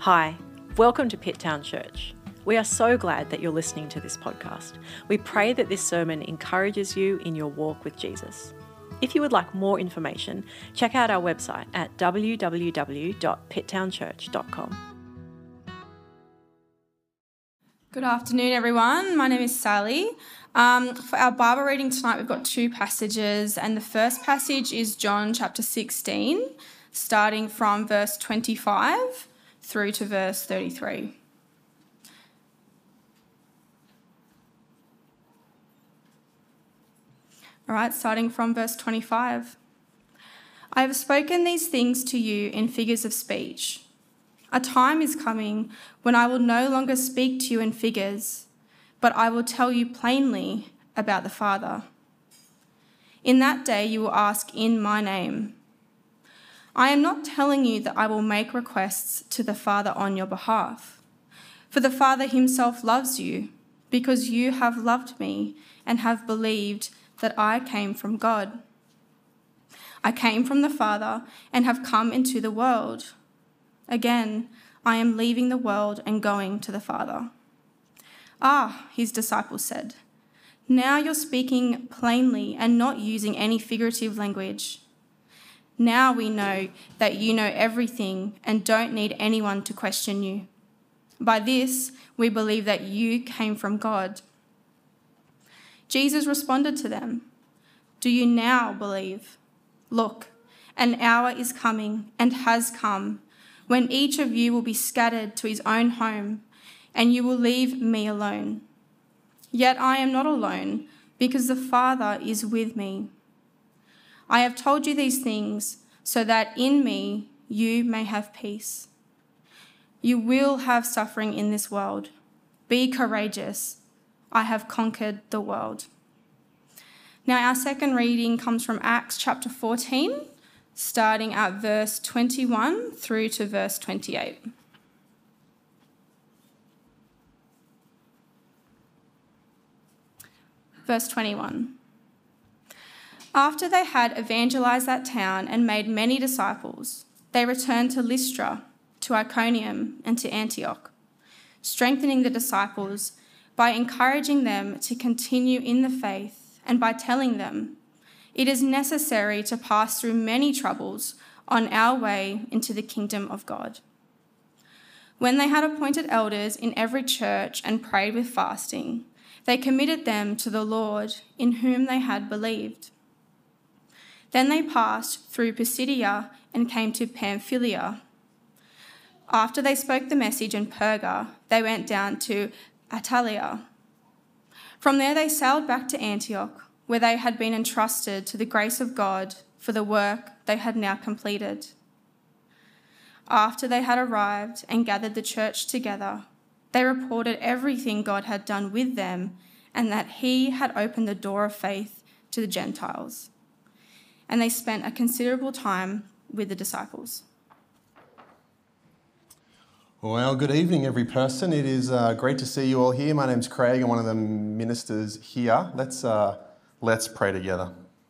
Hi, welcome to Pitttown Church. We are so glad that you're listening to this podcast. We pray that this sermon encourages you in your walk with Jesus. If you would like more information, check out our website at www.pitttownchurch.com. Good afternoon, everyone. My name is Sally. For our Bible reading tonight, we've got two passages, and the first passage is John chapter 16, starting from verse 25 through to verse 33. All right, starting from verse 25. I have spoken these things to you in figures of speech. A time is coming when I will no longer speak to you in figures, but I will tell you plainly about the Father. In that day you will ask in my name. I am not telling you that I will make requests to the Father on your behalf, for the Father himself loves you, because you have loved me and have believed that I came from God. I came from the Father and have come into the world. Again, I am leaving the world and going to the Father. Ah, his disciples said, now you're speaking plainly and not using any figurative language. Now we know that you know everything and don't need anyone to question you. By this, we believe that you came from God. Jesus responded to them, do you now believe? Look, an hour is coming and has come when each of you will be scattered to his own home, and you will leave me alone. Yet I am not alone, because the Father is with me. I have told you these things so that in me you may have peace. You will have suffering in this world. Be courageous. I have conquered the world. Now our second reading comes from Acts chapter 14, starting at verse 21 through to verse 28. Verse 21. After they had evangelized that town and made many disciples, they returned to Lystra, to Iconium, and to Antioch, strengthening the disciples by encouraging them to continue in the faith and by telling them, it is necessary to pass through many troubles on our way into the kingdom of God. When they had appointed elders in every church and prayed with fasting, they committed them to the Lord in whom they had believed. Then they passed through Pisidia and came to Pamphylia. After they spoke the message in Perga, they went down to Attalia. From there they sailed back to Antioch, where they had been entrusted to the grace of God for the work they had now completed. After they had arrived and gathered the church together, they reported everything God had done with them and that he had opened the door of faith to the Gentiles. And they spent a considerable time with the disciples. Well, good evening, every person. It is great to see you all here. My name's Craig. I'm one of the ministers here. Let's pray together.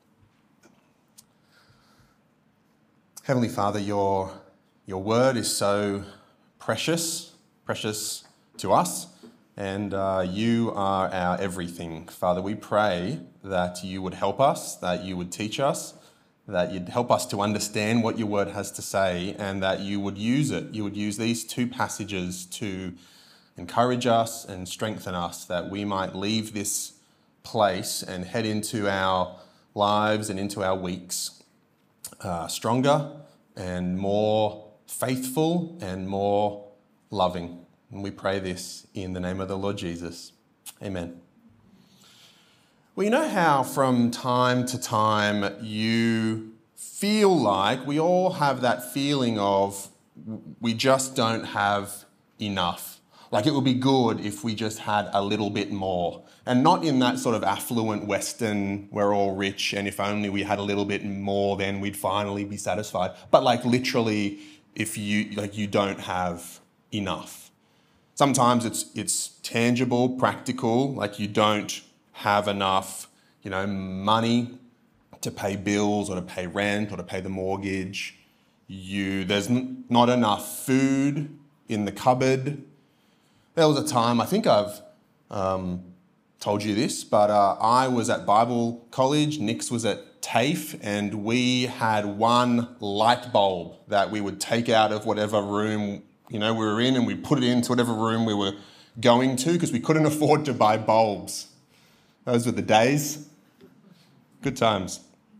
Heavenly Father, your word is so precious to us, and you are our everything. Father, we pray that you would help us, that you would teach us, that you'd help us to understand what your word has to say, and that you would use it. You would use these two passages to encourage us and strengthen us, that we might leave this place and head into our lives and into our weeks stronger and more faithful and more loving. And we pray this in the name of the Lord Jesus. Amen. Well, you know how from time to time you feel like we all have that feeling of we just don't have enough. Like it would be good if we just had a little bit more. And not in that sort of affluent Western, we're all rich and if only we had a little bit more then we'd finally be satisfied. But like literally if you don't have enough. Sometimes it's tangible, practical, like you don't have enough, money to pay bills or to pay rent or to pay the mortgage. There's not enough food in the cupboard. There was a time, I think I've told you this, but I was at Bible college, Nix was at TAFE, and we had one light bulb that we would take out of whatever room we were in, and we put it into whatever room we were going to because we couldn't afford to buy bulbs. Those were the days. Good times.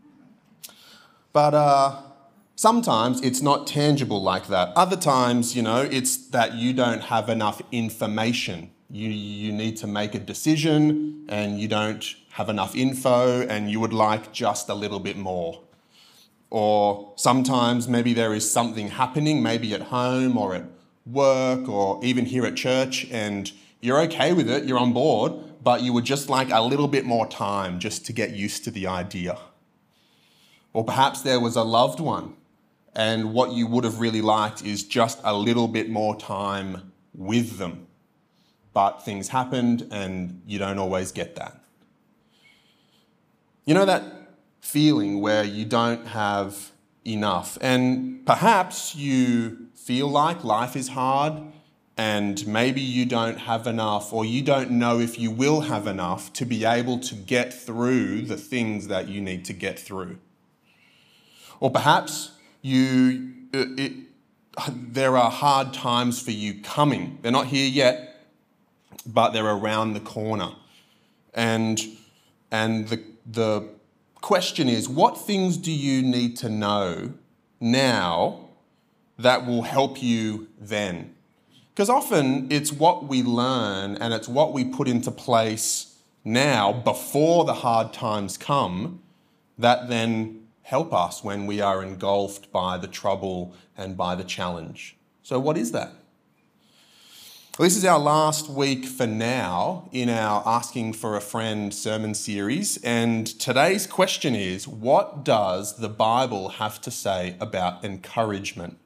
But sometimes it's not tangible like that. Other times, it's that you don't have enough information. You need to make a decision and you don't have enough info and you would like just a little bit more. Or sometimes maybe there is something happening, maybe at home or at work or even here at church, and you're okay with it, you're on board, but you would just like a little bit more time just to get used to the idea. Or perhaps there was a loved one and what you would have really liked is just a little bit more time with them. But things happened and you don't always get that. You know that feeling where you don't have enough, and perhaps you feel like life is hard and maybe you don't have enough, or you don't know if you will have enough to be able to get through the things that you need to get through. Or perhaps there are hard times for you coming. They're not here yet, but they're around the corner. And the question is, what things do you need to know now that will help you then? Because often it's what we learn and it's what we put into place now before the hard times come that then help us when we are engulfed by the trouble and by the challenge. So what is that? Well, this is our last week for now in our Asking for a Friend sermon series, and today's question is, what does the Bible have to say about encouragement?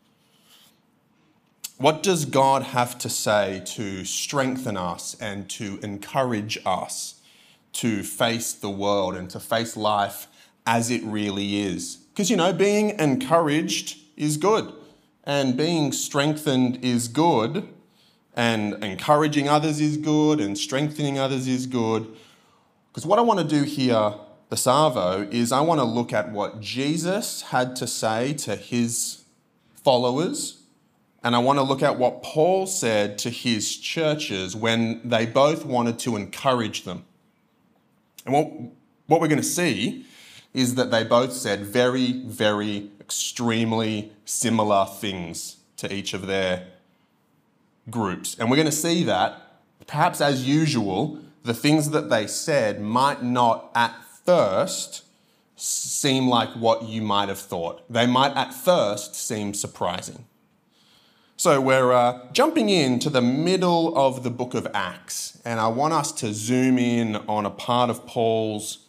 What does God have to say to strengthen us and to encourage us to face the world and to face life as it really is? Because, being encouraged is good, and being strengthened is good, and encouraging others is good, and strengthening others is good. Because what I want to do here, the Savo, is I want to look at what Jesus had to say to his followers, and I want to look at what Paul said to his churches when they both wanted to encourage them. And what we're going to see is that they both said very, very extremely similar things to each of their groups. And we're going to see that, perhaps as usual, the things that they said might not at first seem like what you might have thought. They might at first seem surprising. So we're jumping into the middle of the book of Acts, and I want us to zoom in on a part of Paul's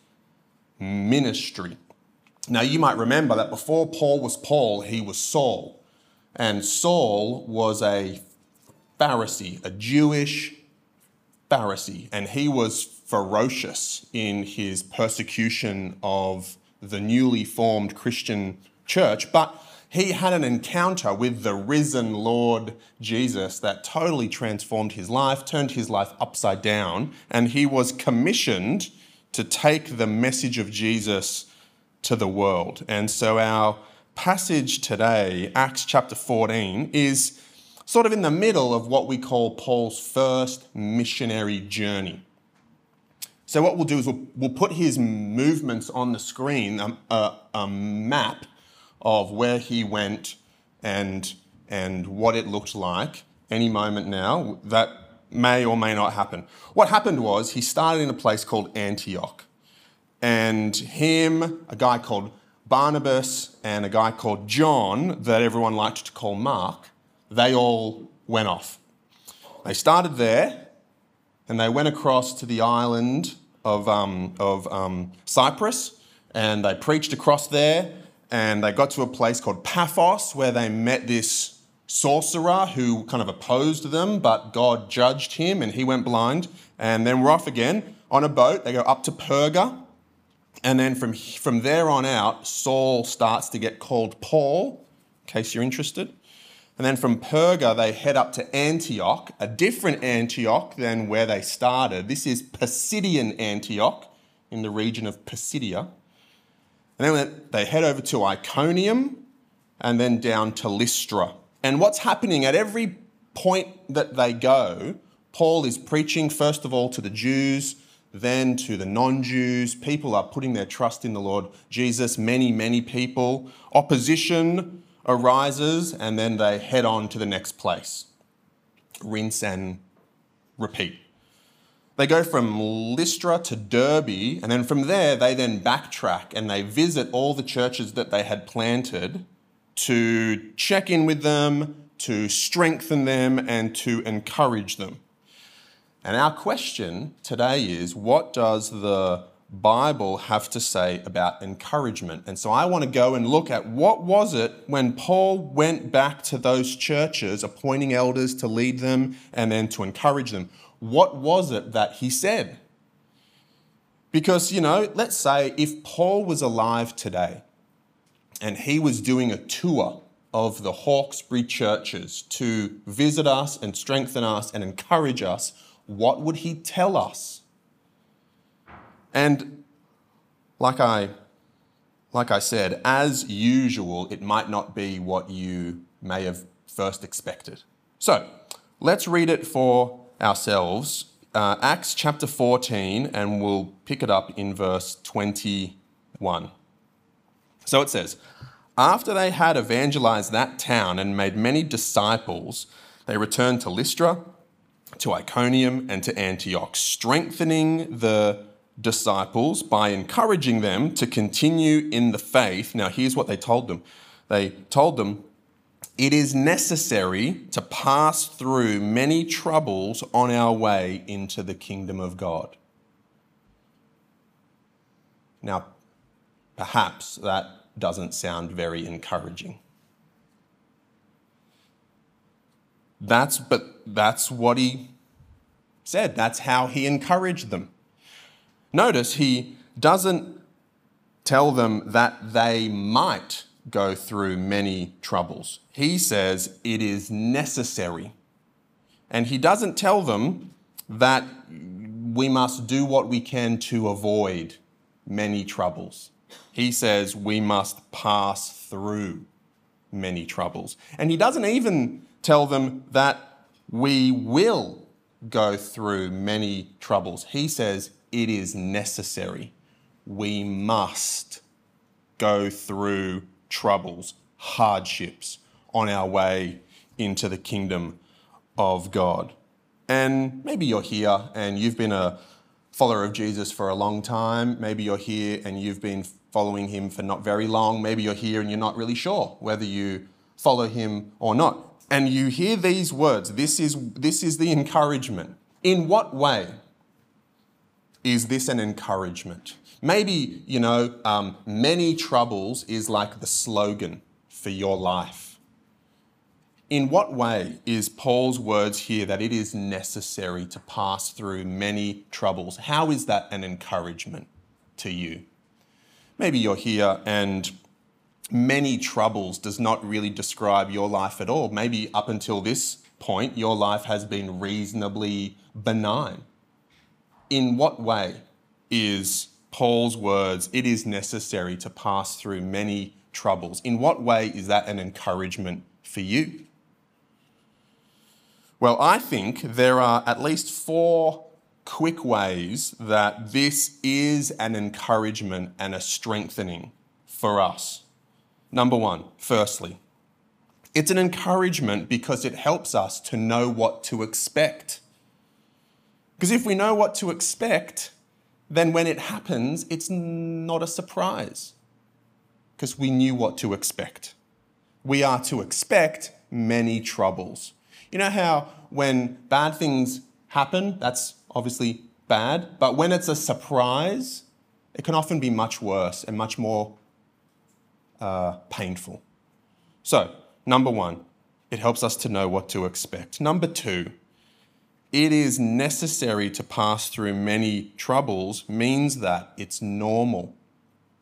ministry. Now, you might remember that before Paul was Paul, he was Saul. And Saul was a Pharisee, a Jewish Pharisee, and he was ferocious in his persecution of the newly formed Christian church, but he had an encounter with the risen Lord Jesus that totally transformed his life, turned his life upside down, and he was commissioned to take the message of Jesus to the world. And so our passage today, Acts chapter 14, is sort of in the middle of what we call Paul's first missionary journey. So what we'll do is we'll put his movements on the screen, a map of where he went and what it looked like any moment now. That may or may not happen. What happened was he started in a place called Antioch, and him, a guy called Barnabas, and a guy called John that everyone liked to call Mark, they all went off. They started there, and they went across to the island of Cyprus, and they preached across there, and they got to a place called Paphos, where they met this sorcerer who kind of opposed them, but God judged him, and he went blind. And then we're off again on a boat. They go up to Perga, and then from there on out, Saul starts to get called Paul, in case you're interested. And then from Perga, they head up to Antioch, a different Antioch than where they started. This is Pisidian Antioch in the region of Pisidia. And then they head over to Iconium and then down to Lystra. And what's happening at every point that they go, Paul is preaching first of all to the Jews, then to the non-Jews. People are putting their trust in the Lord Jesus, many people. Opposition arises, and then they head on to the next place. Rinse and repeat. They go from Lystra to Derbe, and then from there they then backtrack and they visit all the churches that they had planted to check in with them, to strengthen them, and to encourage them. And our question today is, what does the Bible have to say about encouragement? And so I want to go and look at what was it when Paul went back to those churches, appointing elders to lead them and then to encourage them. What was it that he said? Because, let's say if Paul was alive today and he was doing a tour of the Hawkesbury churches to visit us and strengthen us and encourage us, what would he tell us? And like I said, as usual, it might not be what you may have first expected. So let's read it for ourselves. Acts chapter 14, and we'll pick it up in verse 21. So it says, "After they had evangelized that town and made many disciples, they returned to Lystra, to Iconium, and to Antioch, strengthening the disciples by encouraging them to continue in the faith." Now, here's what they told them. They told them, "It is necessary to pass through many troubles on our way into the kingdom of God." Now, perhaps that doesn't sound very encouraging. But that's what he said. That's how he encouraged them. Notice he doesn't tell them that they might go through many troubles. He says it is necessary. And he doesn't tell them that we must do what we can to avoid many troubles. He says we must pass through many troubles. And he doesn't even tell them that we will go through many troubles. He says it is necessary. We must go through troubles, hardships on our way into the kingdom of God. And maybe you're here and you've been a follower of Jesus for a long time. Maybe you're here and you've been following him for not very long. Maybe you're here and you're not really sure whether you follow him or not. And you hear these words. This is the encouragement. In what way is this an encouragement? Maybe, many troubles is like the slogan for your life. In what way is Paul's words here that it is necessary to pass through many troubles? How is that an encouragement to you? Maybe you're here and many troubles does not really describe your life at all. Maybe up until this point, your life has been reasonably benign. In what way is Paul's words, it is necessary to pass through many troubles? In what way is that an encouragement for you? Well, I think there are at least 4 quick ways that this is an encouragement and a strengthening for us. Number 1, firstly, it's an encouragement because it helps us to know what to expect. Because if we know what to expect, then when it happens, it's not a surprise. Because we knew what to expect. We are to expect many troubles. You know how when bad things happen, that's obviously bad, but when it's a surprise, it can often be much worse and much more painful. So, number 1, it helps us to know what to expect. Number 2, it is necessary to pass through many troubles means that it's normal.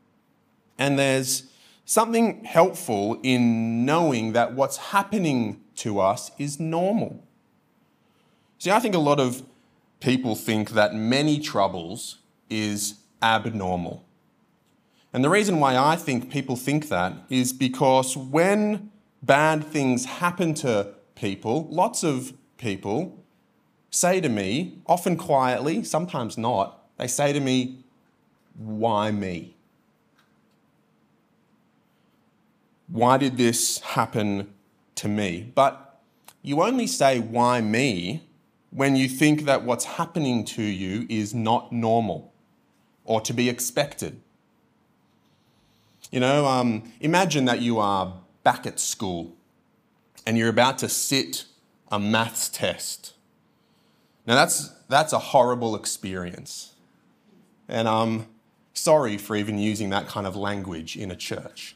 And there's something helpful in knowing that what's happening to us is normal. See, I think a lot of people think that many troubles is abnormal. And the reason why I think people think that is because when bad things happen to people, lots of people say to me, often quietly, sometimes not, they say to me, "Why me? Why did this happen to me?" But you only say, "Why me?" when you think that what's happening to you is not normal or to be expected. Imagine that you are back at school and you're about to sit a maths test. Now that's a horrible experience. And I'm sorry for even using that kind of language in a church.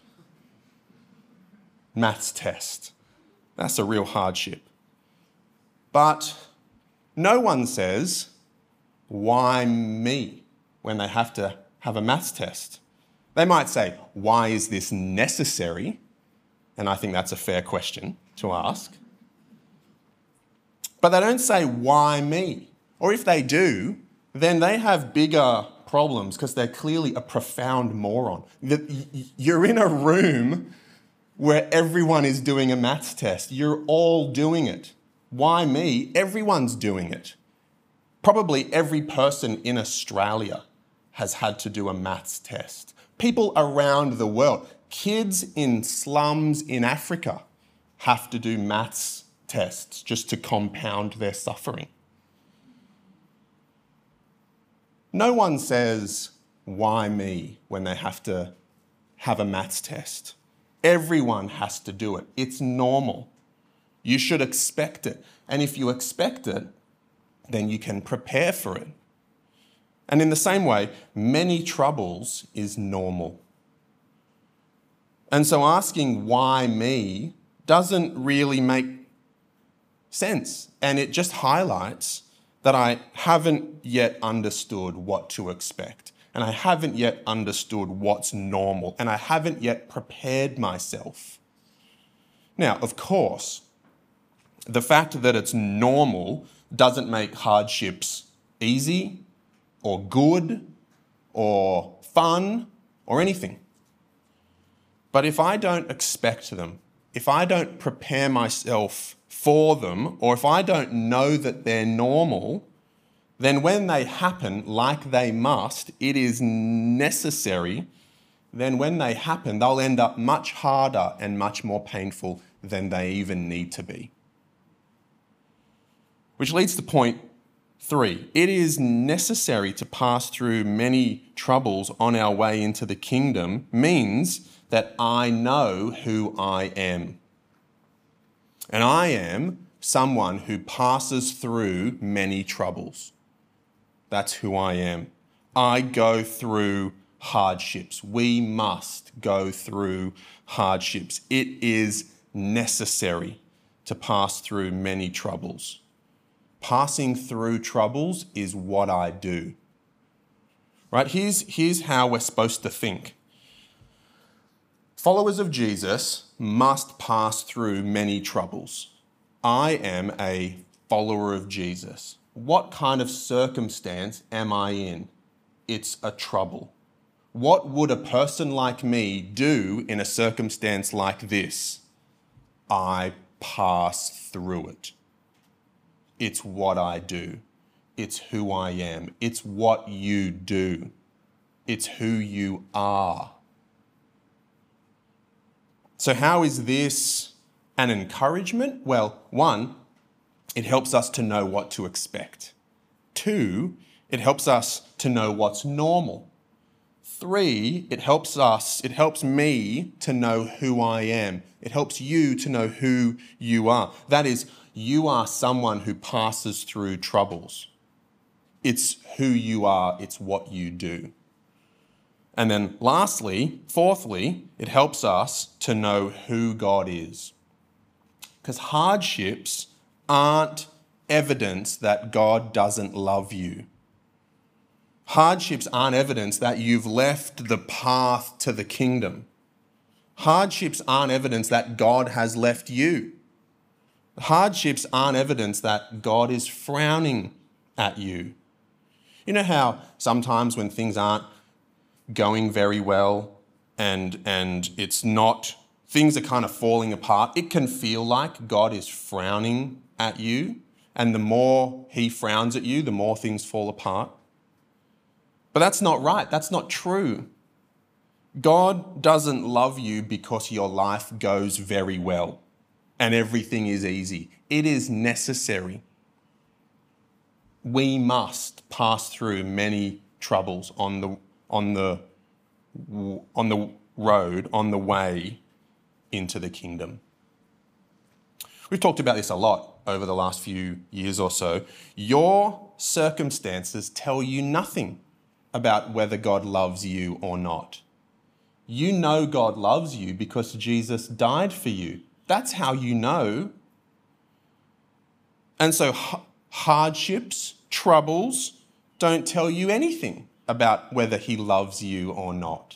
Maths test. That's a real hardship. But no one says, "Why me?" when they have to have a maths test. They might say, "Why is this necessary?" And I think that's a fair question to ask. But they don't say, "Why me?" Or if they do, then they have bigger problems because they're clearly a profound moron. You're in a room where everyone is doing a maths test. You're all doing it. Why me? Everyone's doing it. Probably every person in Australia has had to do a maths test. People around the world, kids in slums in Africa have to do maths tests just to compound their suffering. No one says, "Why me?" when they have to have a maths test. Everyone has to do it. It's normal. You should expect it. And if you expect it, then you can prepare for it. And in the same way, many troubles is normal. And so asking why me doesn't really make sense. And it just highlights that I haven't yet understood what to expect. And I haven't yet understood what's normal. And I haven't yet prepared myself. Now, of course, the fact that it's normal doesn't make hardships easy or good or fun or anything. But if I don't expect them, if I don't prepare myself for them, or if I don't know that they're normal, then when they happen like they must, it is necessary, then when they happen, they'll end up much harder and much more painful than they even need to be. Which leads to point 3. It is necessary to pass through many troubles on our way into the kingdom means that I know who I am. And I am someone who passes through many troubles. That's who I am. I go through hardships. We must go through hardships. It is necessary to pass through many troubles. Passing through troubles is what I do. Right? Here's how we're supposed to think. Followers of Jesus must pass through many troubles. I am a follower of Jesus. What kind of circumstance am I in? It's a trouble. What would a person like me do in a circumstance like this? I pass through it. It's what I do. It's who I am. It's what you do. It's who you are. So how is this an encouragement? Well, 1, it helps us to know what to expect. 2, it helps us to know what's normal. 3, it helps me to know who I am. It helps you to know who you are. That is, you are someone who passes through troubles. It's who you are. It's what you do. And then lastly, 4thly, it helps us to know who God is. Because hardships aren't evidence that God doesn't love you. Hardships aren't evidence that you've left the path to the kingdom. Hardships aren't evidence that God has left you. Hardships aren't evidence that God is frowning at you. You know how sometimes when things aren't going very well and it's not, things are kind of falling apart, it can feel like God is frowning at you, and the more he frowns at you, the more things fall apart. But that's not right. That's not true. God doesn't love you because your life goes very well and everything is easy. It is necessary. We must pass through many troubles on the road, on the way into the kingdom. We've talked about this a lot over the last few years or so. Your circumstances tell you nothing about whether God loves you or not. You know God loves you because Jesus died for you. That's how you know. And so hardships, troubles don't tell you anything about whether he loves you or not.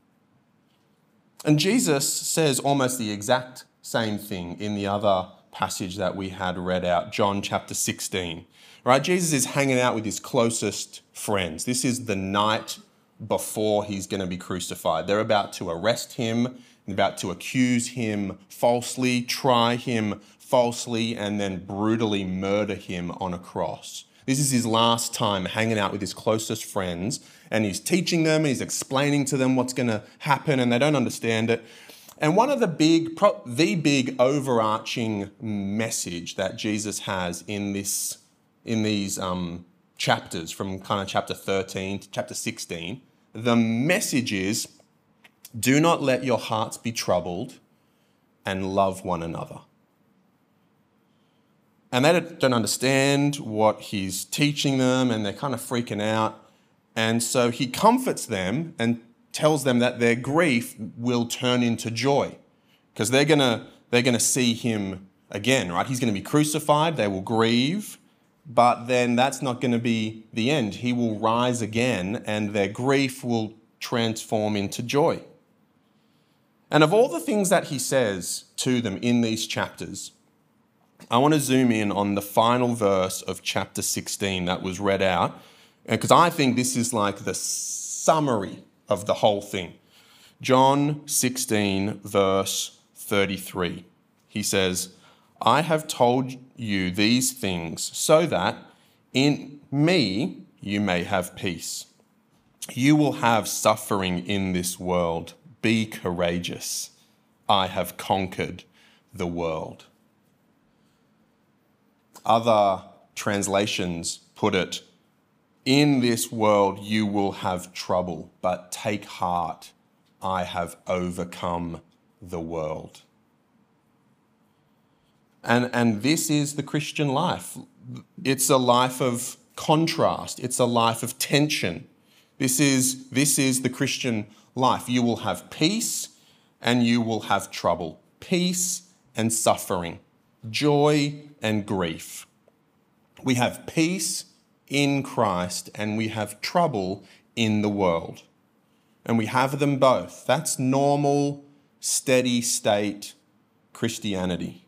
And Jesus says almost the exact same thing in the other passage that we had read out, John chapter 16. Right? Jesus is hanging out with his closest friends. This is the night before he's going to be crucified. They're about to arrest him, about to accuse him falsely, try him falsely, and then brutally murder him on a cross. This is his last time hanging out with his closest friends, and he's teaching them, he's explaining to them what's going to happen, and they don't understand it. And one of the big overarching message that Jesus has in these chapters, from kind of chapter 13 to chapter 16, the message is, do not let your hearts be troubled and love one another. And they don't understand what he's teaching them, and they're kind of freaking out. And so he comforts them and tells them that their grief will turn into joy, because they're gonna see him again, right? He's going to be crucified. They will grieve, but then that's not going to be the end. He will rise again, and their grief will transform into joy. And of all the things that he says to them in these chapters, I want to zoom in on the final verse of chapter 16 that was read out, because I think this is like the summary of the whole thing. John 16, verse 33. He says, I have told you these things so that in me you may have peace. You will have suffering in this world. Be courageous. I have conquered the world. Other translations put it, in this world you will have trouble, but take heart, I have overcome the world. And this is the Christian life. It's a life of contrast. It's a life of tension. This is the Christian life. You will have peace and you will have trouble. Peace and suffering. Joy and grief. We have peace in Christ and we have trouble in the world. And we have them both. That's normal, steady state Christianity.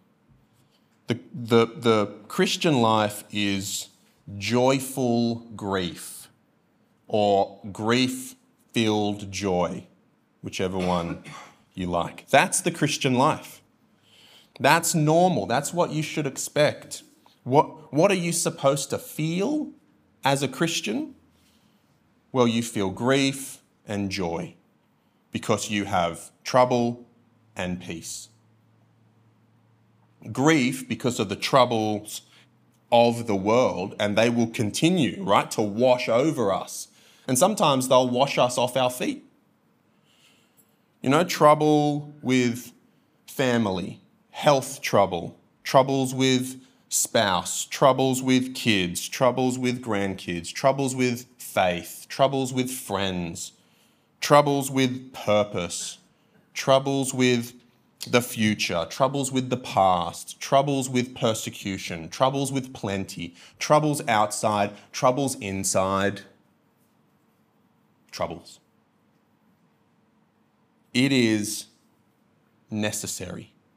The Christian life is joyful grief or grief-filled joy, whichever one you like. That's the Christian life. That's normal. That's what you should expect. What are you supposed to feel as a Christian? Well, you feel grief and joy because you have trouble and peace. Grief because of the troubles of the world, and they will continue, right, to wash over us. And sometimes they'll wash us off our feet. You know, trouble with family, health trouble, troubles with spouse, troubles with kids, troubles with grandkids, troubles with faith, troubles with friends, troubles with purpose, troubles with the future, troubles with the past, troubles with persecution, troubles with plenty, troubles outside, troubles inside, troubles. It is necessary to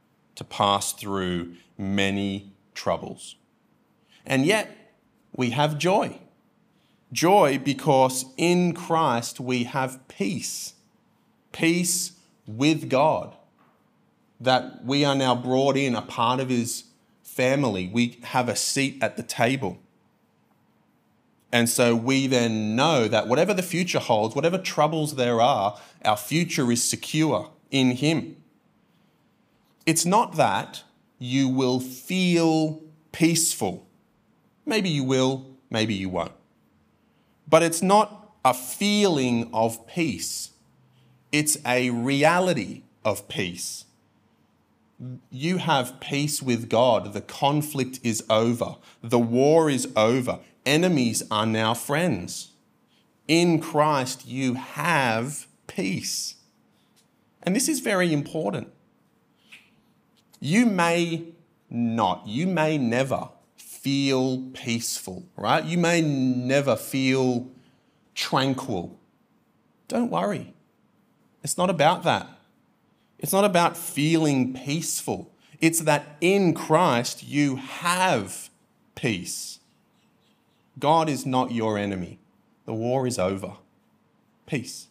to pass through many troubles. And yet, we have joy. Joy because in Christ we have peace. Peace with God. That we are now brought in, a part of his family. We have a seat at the table. And so we then know that whatever the future holds, whatever troubles there are, our future is secure in him. It's not that you will feel peaceful. Maybe you will, maybe you won't. But it's not a feeling of peace. It's a reality of peace. You have peace with God. The conflict is over. The war is over. Enemies are now friends. In Christ, you have peace. And this is very important. You may never feel peaceful, right? You may never feel tranquil. Don't worry. It's not about that. It's not about feeling peaceful. It's that in Christ you have peace. God is not your enemy. The war is over. Peace.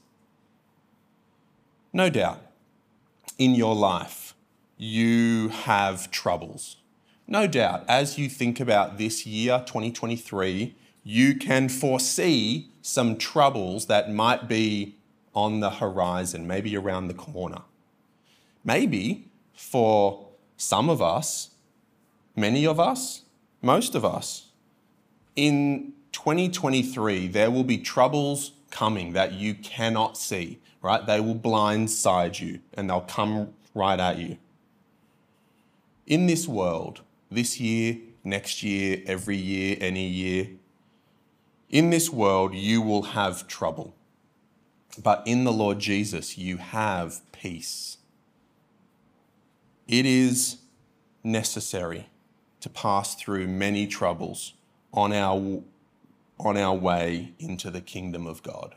No doubt, in your life, you have troubles. No doubt, as you think about this year, 2023, you can foresee some troubles that might be on the horizon, maybe around the corner. Maybe for some of us, many of us, most of us, in 2023, there will be troubles coming that you cannot see, right? They will blindside you and they'll come right at you. In this world, this year, next year, every year, any year, in this world, you will have trouble. But in the Lord Jesus, you have peace. It is necessary to pass through many troubles on our way into the kingdom of God.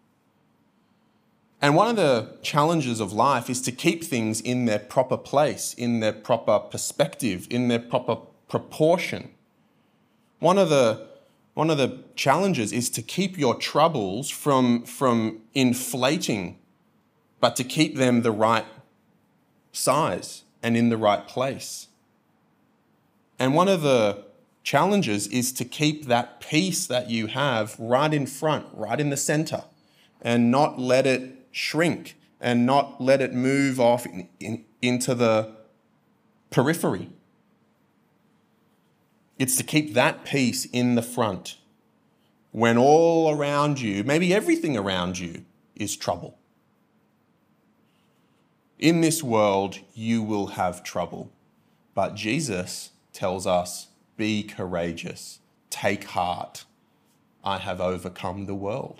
And one of the challenges of life is to keep things in their proper place, in their proper perspective, in their proper proportion. One of the challenges is to keep your troubles from inflating, but to keep them the right size and in the right place. And one of the challenges is to keep that peace that you have right in front, right in the center, and not let it shrink and not let it move off into the periphery. It's to keep that peace in the front when all around you, maybe everything around you, is trouble. In this world, you will have trouble, but Jesus tells us, be courageous, take heart, I have overcome the world.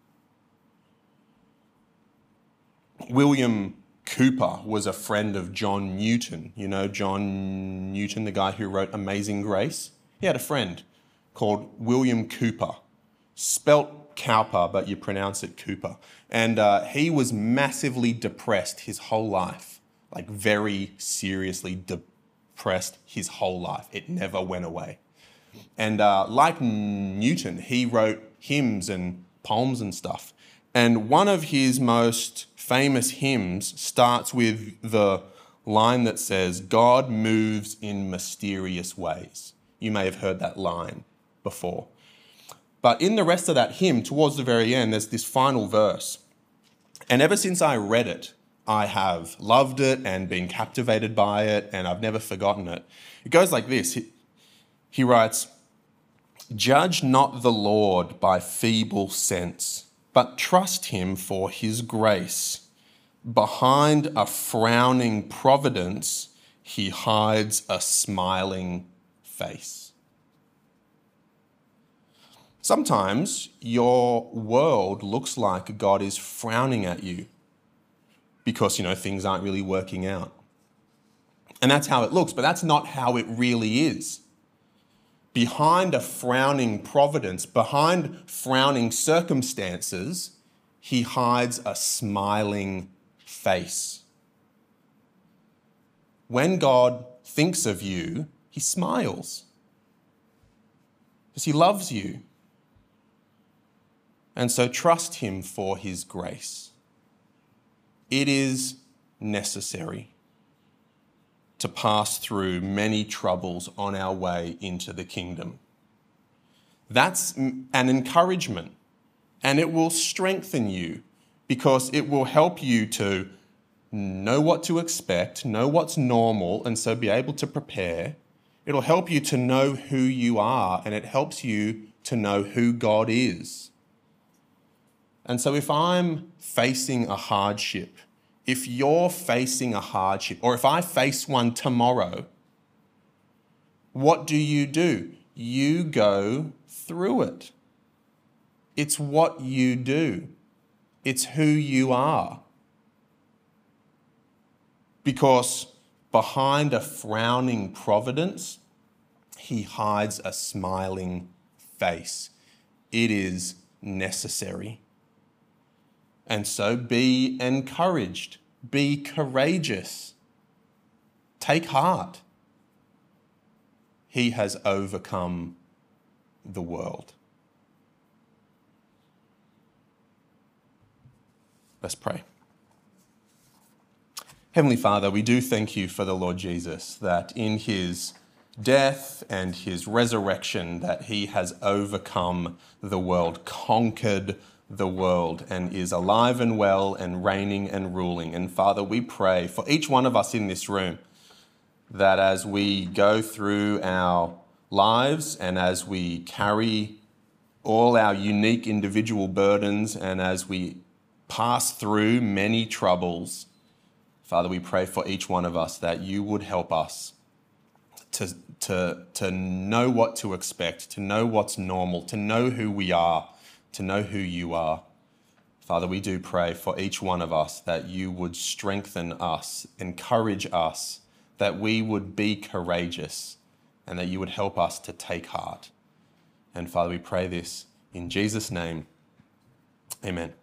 William Cooper was a friend of John Newton. You know John Newton, the guy who wrote Amazing Grace? He had a friend called William Cooper, spelt Cowper, but you pronounce it Cooper. And he was massively depressed his whole life, like very seriously depressed his whole life. It never went away. And like Newton, he wrote hymns and poems and stuff. And one of his most famous hymns starts with the line that says, God moves in mysterious ways. You may have heard that line before. But in the rest of that hymn, towards the very end, there's this final verse. And ever since I read it, I have loved it and been captivated by it, and I've never forgotten it. It goes like this. He writes, judge not the Lord by feeble sense, but trust him for his grace. Behind a frowning providence, he hides a smiling face. Sometimes your world looks like God is frowning at you because, things aren't really working out. And that's how it looks, but that's not how it really is. Behind a frowning providence, behind frowning circumstances, he hides a smiling face. when God thinks of you, he smiles because he loves you. And so trust him for his grace. It is necessary to pass through many troubles on our way into the kingdom. That's an encouragement, and it will strengthen you because it will help you to know what to expect, know what's normal, and so be able to prepare. It'll help you to know who you are, and it helps you to know who God is. And so if I'm facing a hardship, if you're facing a hardship, or if I face one tomorrow, what do? You go through it. It's what you do. It's who you are. Because behind a frowning providence, he hides a smiling face. It is necessary. And so be encouraged, be courageous, take heart. He has overcome the world. Let's pray. Heavenly Father, we do thank you for the Lord Jesus, that in his death and his resurrection, that he has overcome the world, conquered the world, and is alive and well and reigning and ruling. And Father, we pray for each one of us in this room that as we go through our lives and as we carry all our unique individual burdens and as we pass through many troubles, Father, we pray for each one of us that you would help us to know what to expect, to know what's normal, to know who we are, to know who you are. Father, we do pray for each one of us that you would strengthen us, encourage us, that we would be courageous, and that you would help us to take heart. And Father, we pray this in Jesus' name. Amen.